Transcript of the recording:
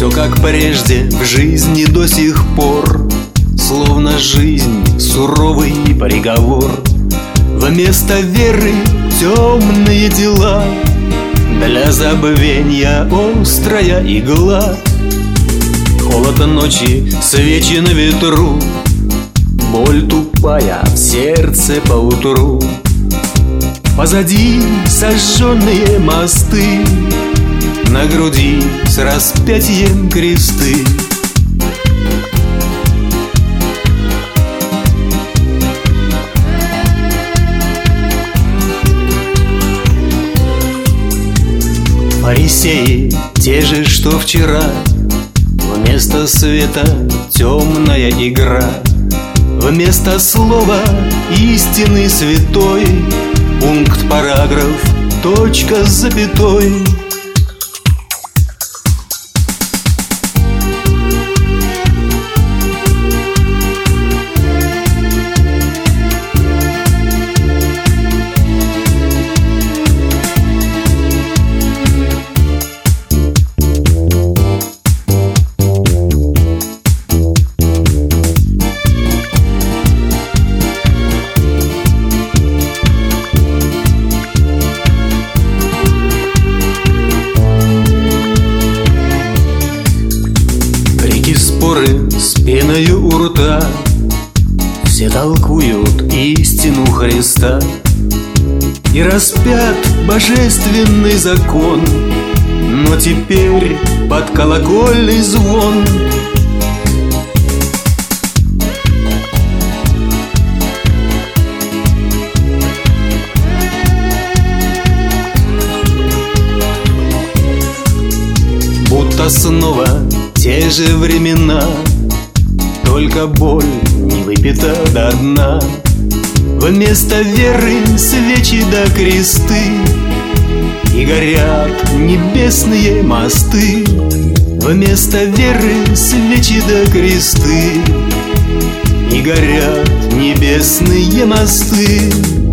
Все как прежде в жизни до сих пор, словно жизнь суровый приговор. Вместо веры темные дела, для забвенья острая игла. Холод ночи, свечи на ветру, боль тупая в сердце поутру. Позади сожженные мосты, на груди с распятием кресты. Фарисеи те же, что вчера, вместо света темная игра. Вместо слова истины святой, пункт, параграф, точка с запятой. Споры с пеною у рта, все толкуют истину Христа. И распят божественный закон, но теперь под колокольный звон. Будто снова те же времена, только боль не выпита до дна. Вместо веры свечи да кресты, и горят небесные мосты. Вместо веры свечи да кресты, и горят небесные мосты.